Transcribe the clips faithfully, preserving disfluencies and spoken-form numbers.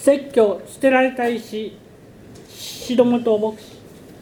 説教捨てられた石白本牧師。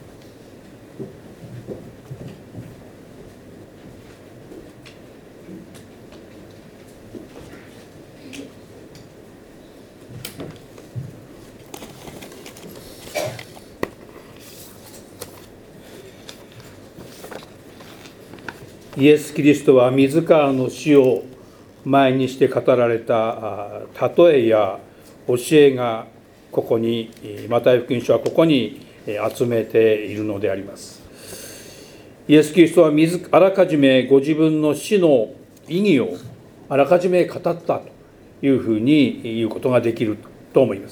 イエス・キリストは自らの死を前にして語られた例えや教えがここに、マタイ福音書はここに集めているのであります。イエス・キリストは自あらかじめご自分の死の意義をあらかじめ語ったというふうに言うことができると思います。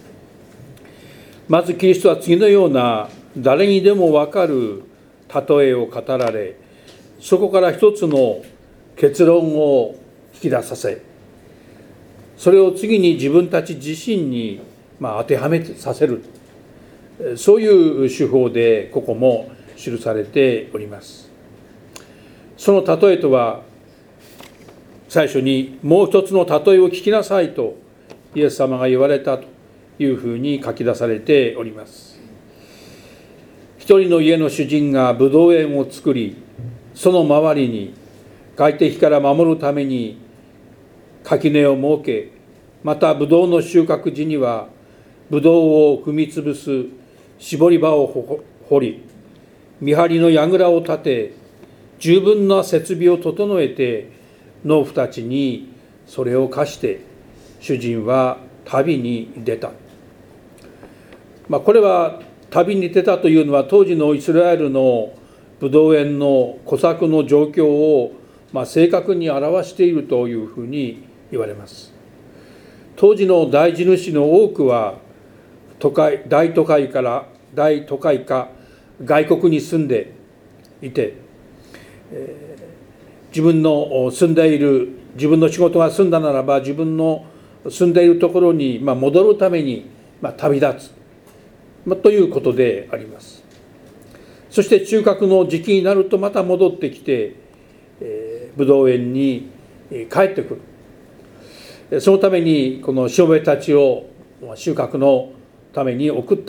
まずキリストは次のような誰にでも分かる例えを語られ、そこから一つの結論を引き出させ、それを次に自分たち自身にまあ当てはめさせる、そういう手法でここも記されております。その例えとは、最初にもう一つの例えを聞きなさいとイエス様が言われたというふうに書き出されております。一人の家の主人がブドウ園を作り、その周りに外敵から守るために垣根を設け、またブドウの収穫時にはブドウを踏みつぶす絞り場を掘り、見張りの櫓を立て、十分な設備を整えて農夫たちにそれを貸して、主人は旅に出た。まあ、これは旅に出たというのは、当時のイスラエルのブドウ園の小作の状況を、まあ、正確に表しているというふうに言われます。当時の大地主の多くは都会大都会から大都会か外国に住んでいて、えー、自分の住んでいる自分の仕事が済んだならば、自分の住んでいるところに、まあ、戻るために、まあ、旅立つ、まあ、ということであります。そして収穫の時期になるとまた戻ってきて、えー、ブドウ園に帰ってくる。そのためにこのしもべたちを収穫のために送った。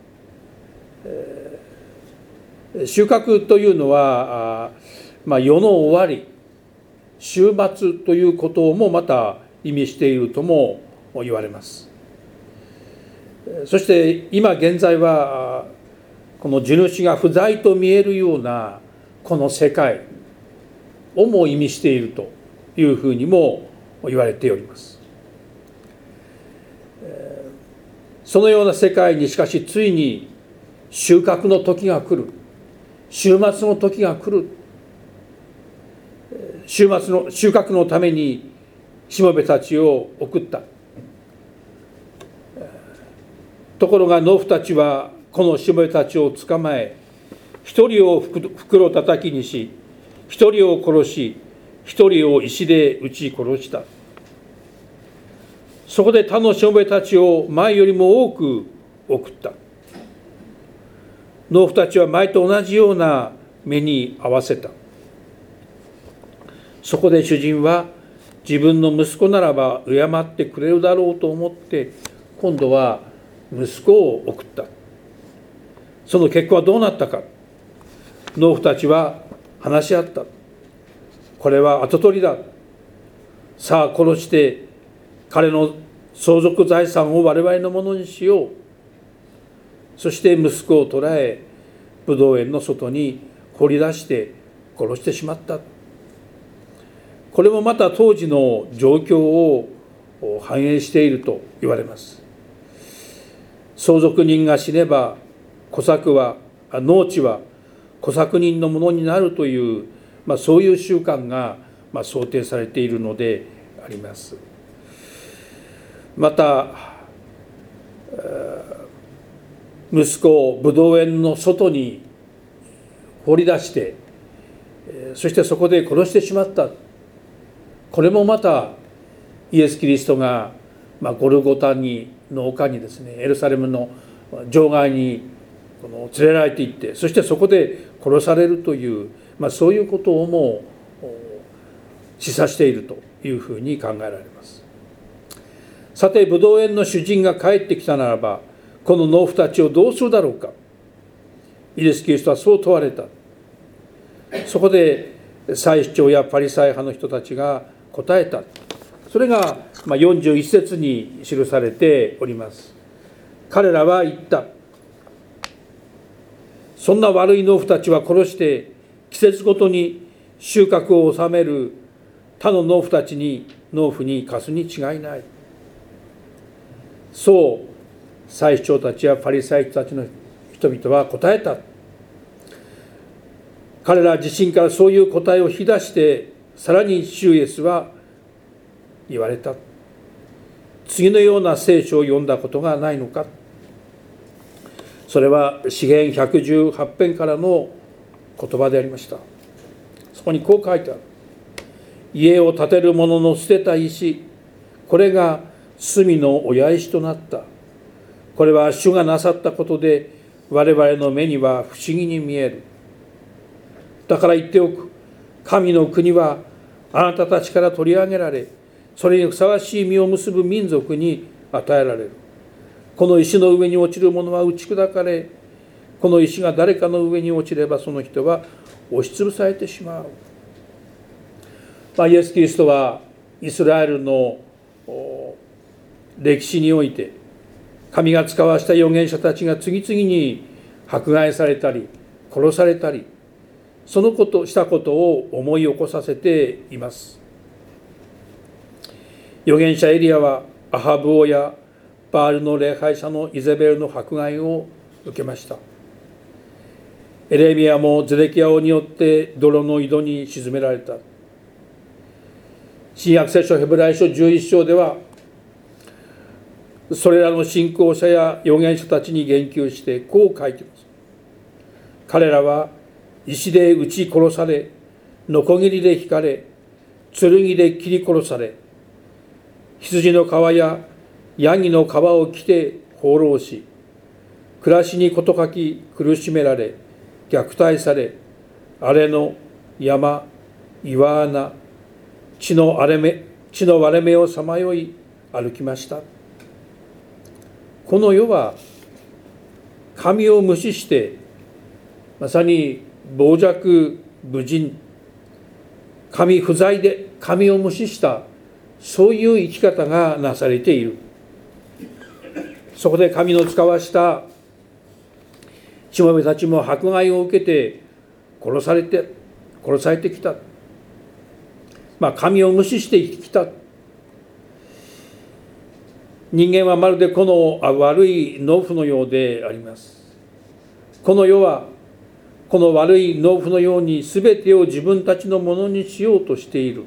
えー、収穫というのは、まあ、世の終わり、終末ということもまた意味しているとも言われます。そして今現在はこの地主が不在と見えるようなこの世界をも意味しているというふうにも言われております。そのような世界にしかしついに収穫の時が来る、終末の時が来る。終末の収穫のためにしもべたちを送った。ところが農夫たちはこのしもべたちを捕まえ、一人を袋叩きにし、一人を殺し、一人を石で撃ち殺した。そこで他のしもべたちを前よりも多く送った。農夫たちは前と同じような目に遭わせた。そこで主人は自分の息子ならば敬ってくれるだろうと思って、今度は息子を送った。その結果はどうなったか。農夫たちは話し合った。これは跡取りだ。さあ殺して彼の相続財産を我々のものにしよう。そして息子を捕らえ、ブドウ園の外に放り出して殺してしまった。これもまた当時の状況を反映していると言われます。相続人が死ねば小作は農地は小作人のものになるという、まあ、そういう習慣が、まあ、想定されているのであります。また息子をブドウ園の外に放り出して、そしてそこで殺してしまった。これもまたイエス・キリストが、まあ、ゴルゴタにの丘にですね、エルサレムの場外にこの連れられていって、そしてそこで殺されるという、まあ、そういうことをも示唆しているというふうに考えられます。 さてブドウ園の主人が帰ってきたならば、この農夫たちをどうするだろうか。イエス・キリストはそう問われた。そこで祭司長やパリサイ派の人たちが答えた。それがよんじゅういち節に記されております。彼らは言った。そんな悪い農夫たちは殺して季節ごとに収穫を収める他の農夫たちに農夫に貸すに違いない。そう祭司長たちやパリサイ人たちの人々は答えた。彼ら自身からそういう答えを引き出して、さらに主イエスは言われた。次のような聖書を読んだことがないのか。それは詩編ひゃくじゅうはち編からの言葉でありました。そこにこう書いてある。家を建てる者の捨てた石、これが隅の親石となった。これは主がなさったことで、我々の目には不思議に見える。だから言っておく。神の国はあなたたちから取り上げられ、それにふさわしい実を結ぶ民族に与えられる。この石の上に落ちる者は打ち砕かれ、この石が誰かの上に落ちればその人は押しつぶされてしまう。まあ、イエス・キリストはイスラエルの歴史において、神が使わした預言者たちが次々に迫害されたり殺されたり、そのことしたことを思い起こさせています。預言者エリアはアハブ王やバールの礼拝者のイゼベルの迫害を受けました。エレミヤもゼデキヤ王によって泥の井戸に沈められた。新約聖書ヘブライ書じゅういち章では、それらの信仰者や預言者たちに言及してこう書いています。彼らは石で撃ち殺され、ノコギリで引かれ、剣で切り殺され、羊の皮やヤギの皮を着て放浪し、暮らしに事欠き苦しめられ、虐待され、荒れの山、岩穴、地の荒れ目、地の割れ目をさまよい歩きました。この世は神を無視して、まさに傍若無人、神不在で神を無視した、そういう生き方がなされている。そこで神の使わしたしもべたちも迫害を受けて殺されて殺されてきた。まあ神を無視して生きてきた。人間はまるでこの悪い農夫のようであります。この世はこの悪い農夫のように全てを自分たちのものにしようとしている。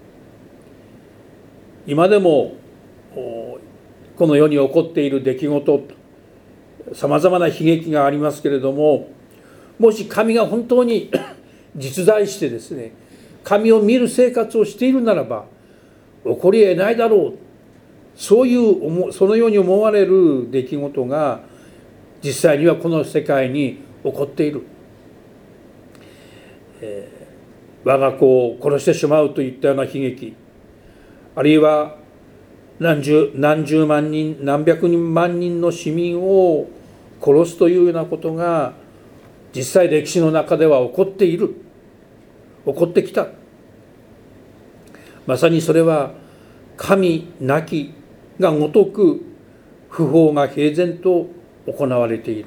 今でもこの世に起こっている出来事、さまざまな悲劇がありますけれども、もし神が本当に実在してですね、神を見る生活をしているならば起こり得ないだろう、そういうそのように思われる出来事が実際にはこの世界に起こっている。えー、我が子を殺してしまうといったような悲劇、あるいは何十、何十万人何百万人の市民を殺すというようなことが実際歴史の中では起こっている、起こってきた。まさにそれは神なきがごとく不法が平然と行われている。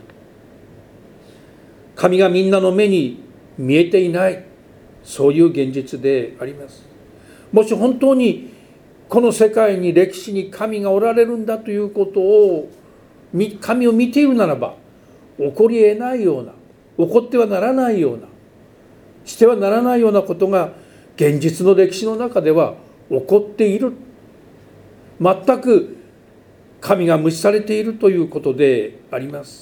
神がみんなの目に見えていない、そういう現実であります。もし本当にこの世界に歴史に神がおられるんだということを神を見ているならば、起こり得ないような、起こってはならないような、してはならないようなことが現実の歴史の中では起こっている。全く神が無視されているということであります。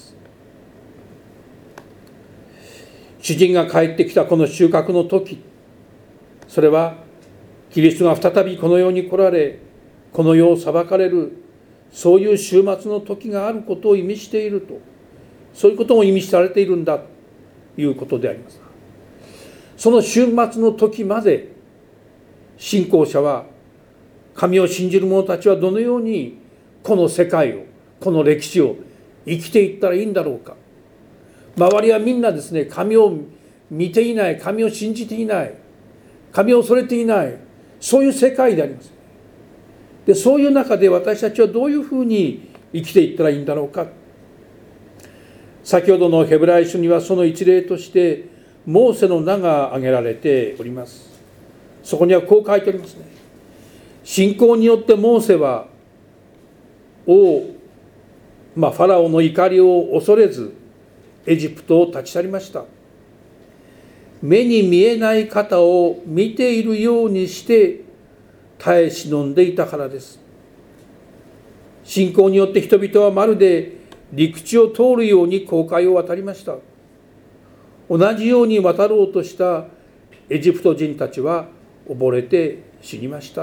主人が帰ってきたこの収穫の時、それはキリストが再びこの世に来られ、この世を裁かれる、そういう終末の時があることを意味していると、そういうことも意味されているんだということであります。その終末の時まで信仰者は、神を信じる者たちはどのようにこの世界を、この歴史を生きていったらいいんだろうか。周りはみんなですね、神を見ていない、神を信じていない、神を恐れていない、そういう世界であります。で、そういう中で私たちはどういうふうに生きていったらいいんだろうか。先ほどのヘブライ書にはその一例としてモーセの名が挙げられております。そこにはこう書いておりますね。信仰によってモーセは王、まあ、ファラオの怒りを恐れずエジプトを立ち去りました。目に見えない方を見ているようにして耐え忍んでいたからです。信仰によって人々はまるで陸地を通るように紅海を渡りました。同じように渡ろうとしたエジプト人たちは溺れて死にました。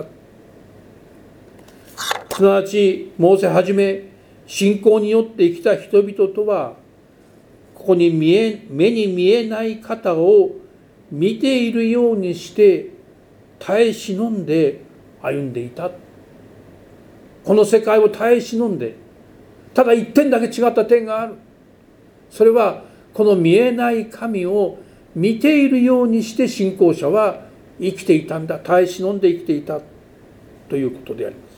すなわちモーセはじめ信仰によって生きた人々とは、ここに見え目に見えない方を見ているようにして耐え忍んで歩んでいた。この世界を耐え忍んで、ただ一点だけ違った点がある。それはこの見えない神を見ているようにして信仰者は生きていたんだ、耐え忍んで生きていたということであります。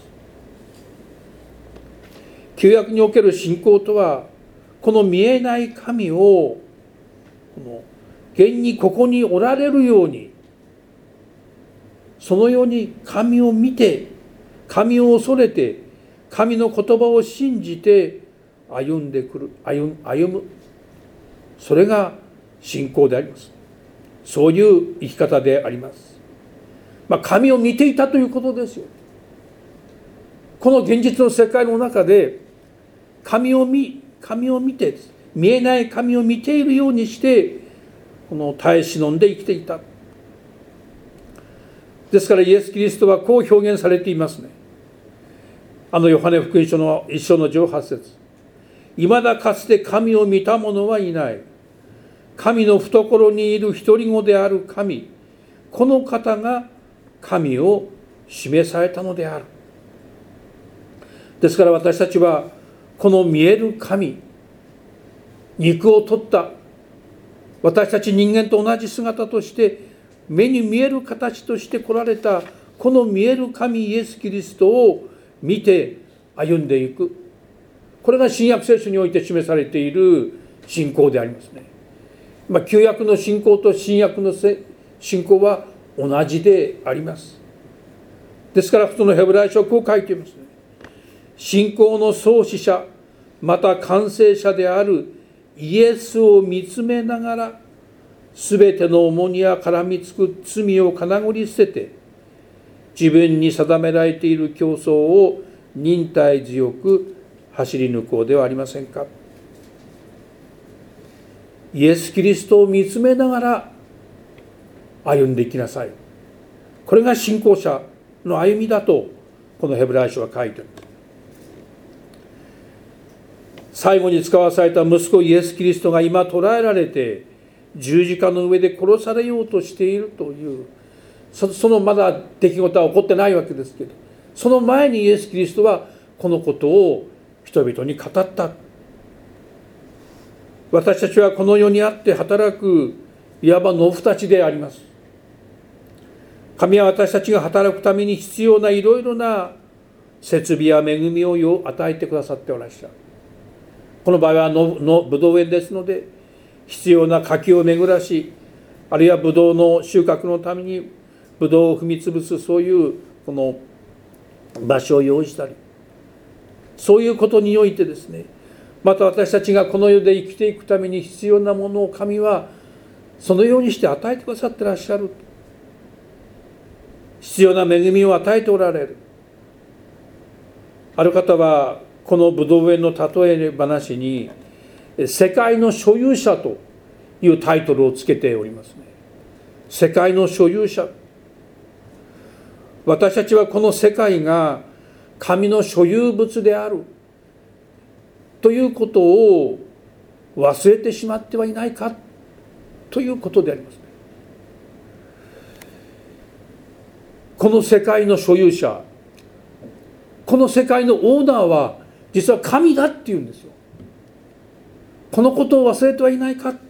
旧約における信仰とは、この見えない神をこの現にここにおられるように、そのように神を見て、神を恐れて、神の言葉を信じて歩んでくる、歩む、それが信仰であります。そういう生き方であります。まあ、神を見ていたということですよ。この現実の世界の中で神を見、神を見て、見えない神を見ているようにしてこの耐え忍んで生きていた。ですからイエス・キリストはこう表現されていますね。あのヨハネ福音書の一章のじゅうはち節。いまだかつて神を見た者はいない。神の懐にいる独り子である神、この方が神を示されたのである。ですから私たちはこの見える神、肉を取った私たち人間と同じ姿として目に見える形として来られたこの見える神イエス・キリストを見て歩んでいく。これが新約聖書において示されている信仰でありますね。まあ、旧約の信仰と新約の信仰は同じであります。ですからそのヘブライ書はこう書いていますね。信仰の創始者また完成者であるイエスを見つめながら、すべての重荷や絡みつく罪をかなぐり捨てて、自分に定められている競争を忍耐強く走り抜こうではありませんか。イエス・キリストを見つめながら歩んでいきなさい。これが信仰者の歩みだとこのヘブライ書は書いてある。最後に使わされた息子イエス・キリストが今捕らえられて十字架の上で殺されようとしているという、そのまだ出来事は起こってないわけですけど、その前にイエス・キリストはこのことを人々に語った。私たちはこの世にあって働くいわば農夫たちであります。神は私たちが働くために必要ないろいろな設備や恵みを与えてくださっておらっしゃる。この場合はののブドウ園ですので、必要な柿を巡らし、あるいはブドウの収穫のためにブドウを踏み潰す、そういうこの場所を用意したり、そういうことにおいてですね、また私たちがこの世で生きていくために必要なものを神はそのようにして与えてくださってらっしゃる。必要な恵みを与えておられる。ある方はこのブドウ園の例え話に世界の所有者というタイトルをつけておりますね。世界の所有者。私たちはこの世界が神の所有物であるということを忘れてしまってはいないかということでありますね。この世界の所有者、 この世界のオーナーは実は神だっていうんですよ。このことを忘れてはいないか。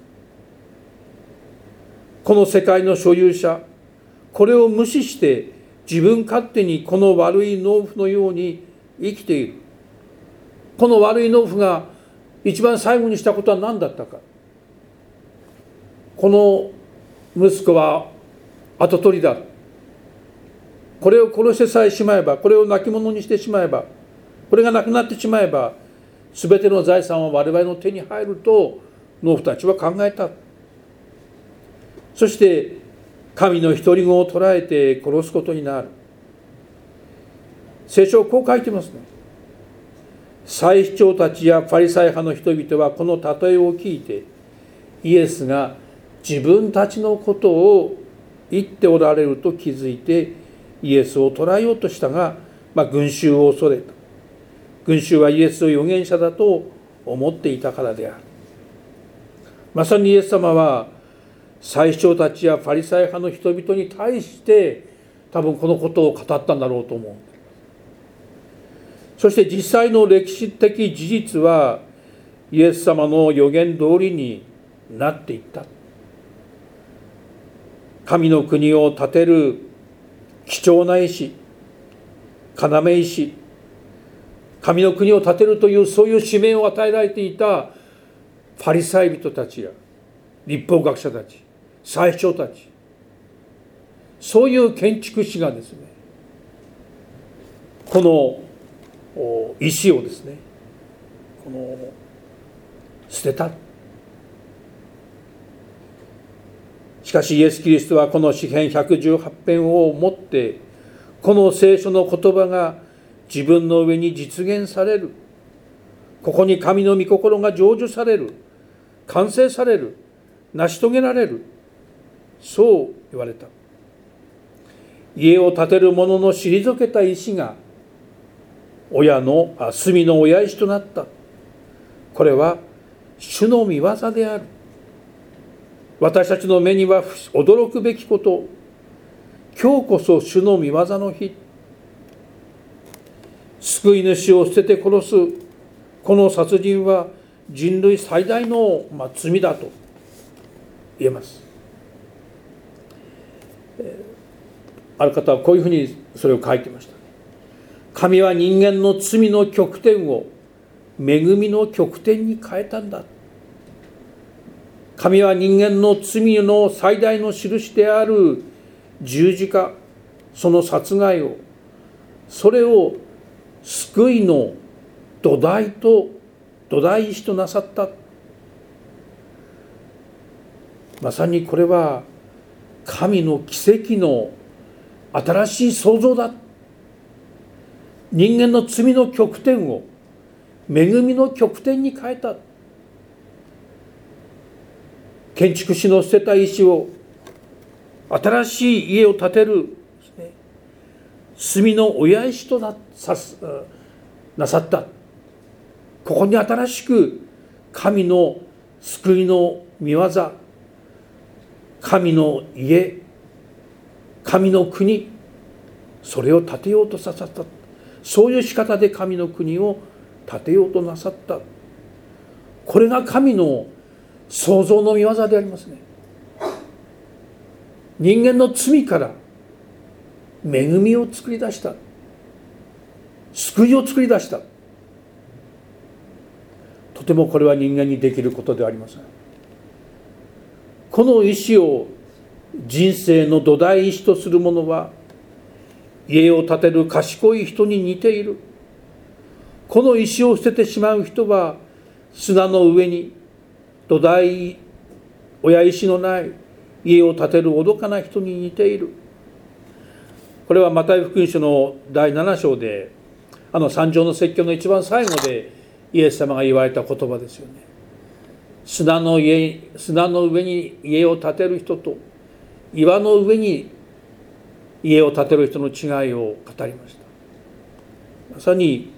この世界の所有者、これを無視して自分勝手にこの悪い農夫のように生きている。この悪い農夫が一番最後にしたことは何だったか。この息子は跡取りだ。これを殺してさえしまえば、これを亡き者にしてしまえば、これがなくなってしまえば、すべての財産は我々の手に入ると農夫たちは考えた。そして神の独り子を捕らえて殺すことになる。聖書はこう書いてますね。祭司長たちやファリサイ派の人々はこの例えを聞いて、イエスが自分たちのことを言っておられると気づいてイエスを捕らえようとしたが、まあ、群衆を恐れた。群衆はイエスを預言者だと思っていたからである。まさにイエス様は祭司長たちやファリサイ派の人々に対して多分このことを語ったんだろうと思う。そして実際の歴史的事実はイエス様の予言通りになっていった。神の国を建てる貴重な石、要石、神の国を建てるというそういう使命を与えられていたファリサイ人たちや律法学者たち、祭司長たち、そういう建築士がですね、この石をですね、この捨てた。しかしイエス・キリストはこの詩編ひゃくじゅうはち編をもってこの聖書の言葉が自分の上に実現される。ここに神の御心が成就される、完成される、成し遂げられる、そう言われた。家を建てる者の退けた石が親の隅の親石となった。これは主の御業である。私たちの目には驚くべきこと。今日こそ主の御業の日。救い主を捨てて殺すこの殺人は人類最大の罪だと言えます。ある方はこういうふうにそれを書いてました。神は人間の罪の極点を恵みの極点に変えたんだ。神は人間の罪の最大の印である十字架、その殺害を、それを救いの土台と土台石となさった。まさにこれは神の奇跡の新しい創造だ。人間の罪の極点を恵みの極点に変えた。建築士の捨てた石を新しい家を建てる隅の親石と な, さなさった。ここに新しく神の救いの御業、神の家、神の国、それを建てようとさせた。そういう仕方で神の国を建てようとなさった。これが神の創造の御業でありますね。人間の罪から恵みを作り出した。救いを作り出した。とてもこれは人間にできることではありません。この石を人生の土台石とする者は家を建てる賢い人に似ている。この石を捨ててしまう人は砂の上に土台親石のない家を建てる愚かな人に似ている。これはマタイ福音書のだいなな章であの三条の説教の一番最後でイエス様が言われた言葉ですよね。砂の家、砂の上に家を建てる人と岩の上に家を建てる人の違いを語りました。まさに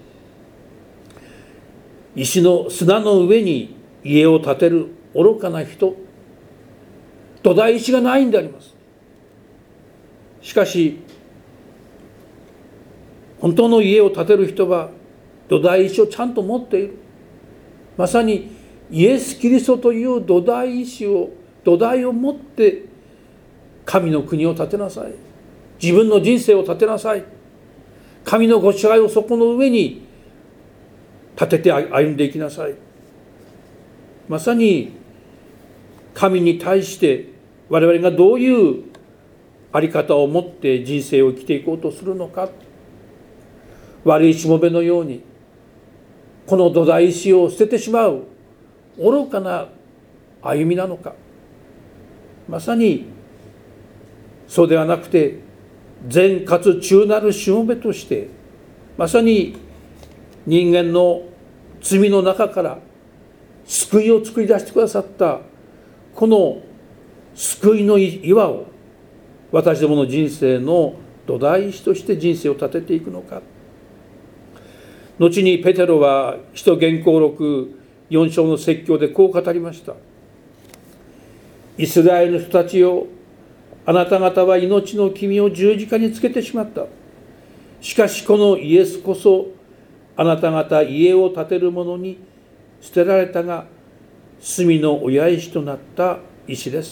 石の砂の上に家を建てる愚かな人、土台石がないんであります。しかし本当の家を建てる人は土台石をちゃんと持っている。まさにイエス・キリストという土台石を土台を持って神の国を建てなさい。自分の人生を建てなさい。神のご支配をそこの上に立てて歩んでいきなさい。まさに神に対して我々がどういうあり方を持って人生を生きていこうとするのか。悪いしもべのようにこの土台石を捨ててしまう愚かな歩みなのか。まさにそうではなくて、善かつ忠なるしもべとして、まさに人間の罪の中から救いを作り出してくださったこの救いの岩を私どもの人生の土台石として人生を立てていくのか。後にペテロは使徒言行録よん章の説教でこう語りました。イスラエルの人たちよ、あなた方は命の君を十字架につけてしまった。しかしこのイエスこそあなた方家を建てる者に捨てられたが隅の親石となった石です。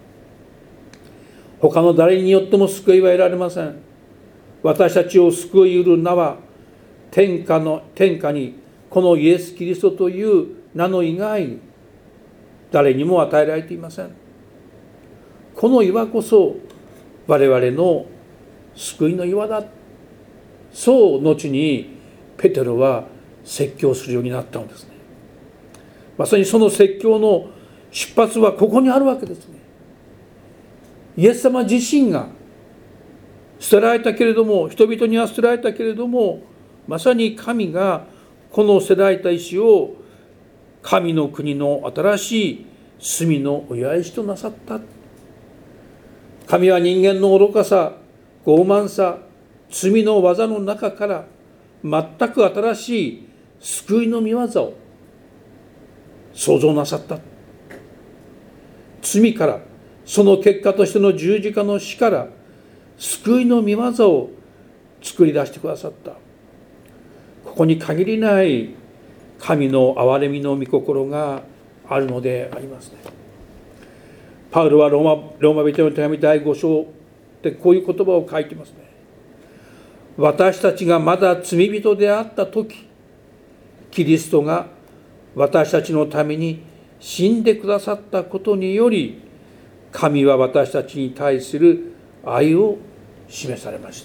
他の誰によっても救いは得られません。私たちを救い得る名は天下の天下にこのイエス・キリストという名の以外に誰にも与えられていません。この岩こそ我々の救いの岩だ。そう後にペテロは説教するようになったのですね。まさにその説教の出発はここにあるわけですね。イエス様自身が捨てられたけれども、人々には捨てられたけれども、まさに神がこの捨てられた石を神の国の新しい隅の親石となさった。神は人間の愚かさ、傲慢さ、罪の技の中から全く新しい救いの御業を創造なさった。罪から、その結果としての十字架の死から救いの御業を作り出してくださった。ここに限りない神の憐れみの御心があるのでありますね。パウロはローマ、ローマ人の手紙だいご章でこういう言葉を書いていますね。私たちがまだ罪人であった時、キリストが私たちのために死んでくださったことにより、神は私たちに対する愛を示されました。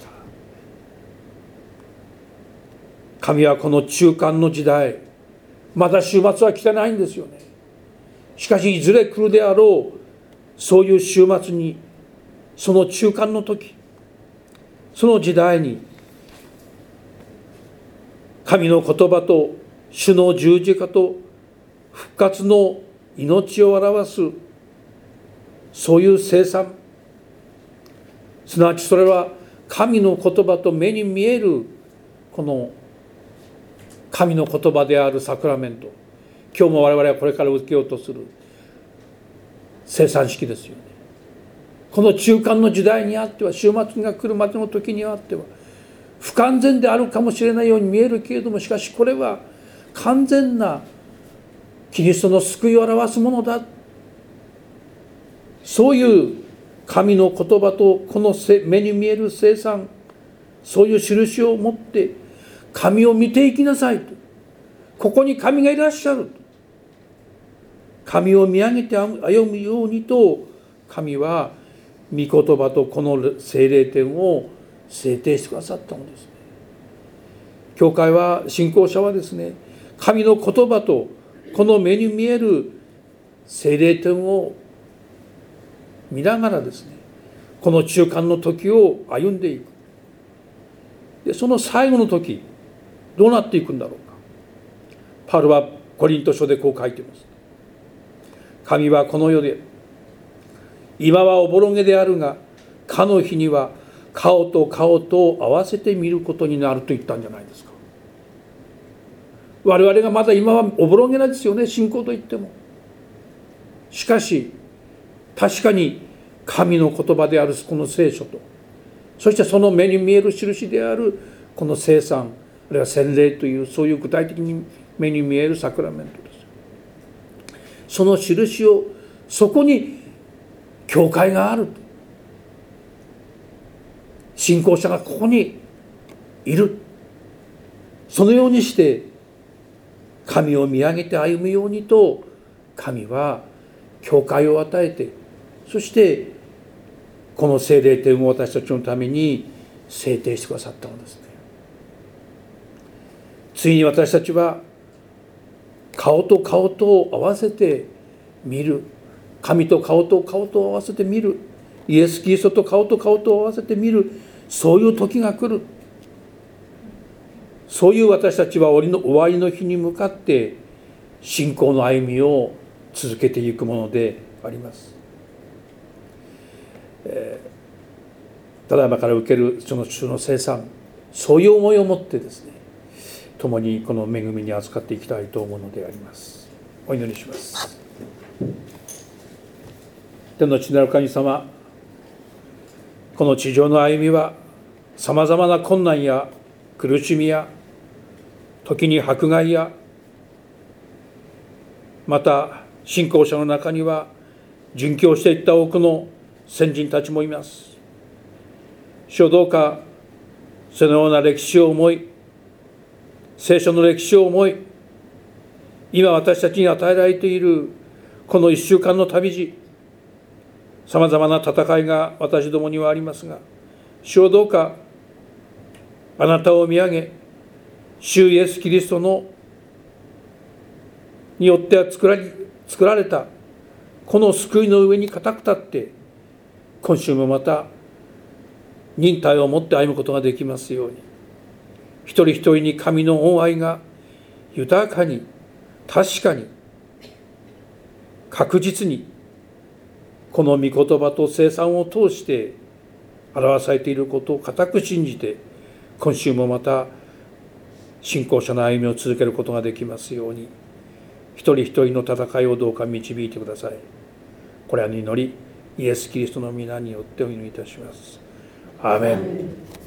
神はこの中間の時代、まだ終末は来てないんですよね。しかしいずれ来るであろう、そういう終末に、その中間の時、その時代に、神の言葉と主の十字架と復活の命を表す、そういう生産、すなわちそれは神の言葉と目に見えるこの神の言葉であるサクラメント、今日も我々はこれから受けようとする生産式ですよね。この中間の時代にあっては、終末が来るまでの時にあっては不完全であるかもしれないように見えるけれども、しかしこれは完全なキリストの救いを表すものだ。そういう神の言葉とこの目に見える生産、そういう印を持って神を見ていきなさいと。ここに神がいらっしゃると。神を見上げて歩むようにと、神は御言葉とこの聖霊典を制定してくださったのです。教会は、信仰者はですね、神の言葉とこの目に見える聖霊典を見ながらですね、この中間の時を歩んでいく。で、その最後の時、どうなっていくんだろうか。パウロはコリント書でこう書いています。神はこの世で、今はおぼろげであるが、かの日には顔と顔と合わせて見ることになると言ったんじゃないですか。我々がまだ今はおぼろげなんですよね、信仰といっても。しかし確かに神の言葉であるこの聖書と、そしてその目に見える印であるこの聖餐、あるいは洗礼という、そういう具体的に目に見えるサクラメントです。その印を、そこに教会がある、信仰者がここにいる、そのようにして神を見上げて歩むようにと、神は教会を与えて、そしてこの聖霊典を私たちのために制定してくださったのですね。ついに私たちは顔と顔とを合わせて見る、神と顔と顔とを合わせて見る、イエス・キリストと顔と顔とを合わせて見る、そういう時が来る。そういう私たちは終わりの日に向かって信仰の歩みを続けていくものであります。えー、ただいまから受けるその主の聖餐、そういう思いを持ってですね、共にこの恵みに預かっていきたいと思うのであります。お祈りします。天の父なる神様、この地上の歩みはさまざまな困難や苦しみや時に迫害や、また信仰者の中には殉教していった多くの先人たちもいます。主よ、どうかそのような歴史を思い、聖書の歴史を思い、今私たちに与えられているこの一週間の旅路、さまざまな戦いが私どもにはありますが、主よ、どうかあなたを見上げ、主イエス・キリストのによって作られ、作られたこの救いの上に固く立って、今週もまた忍耐を持って歩むことができますように、一人一人に神の恩愛が豊かに、確かに、確実にこの御言葉と聖餐を通して表されていることを固く信じて、今週もまた信仰者の歩みを続けることができますように、一人一人の戦いをどうか導いてください。これらに祈り、イエス・キリストの皆によってお祈りいたします。アーメン。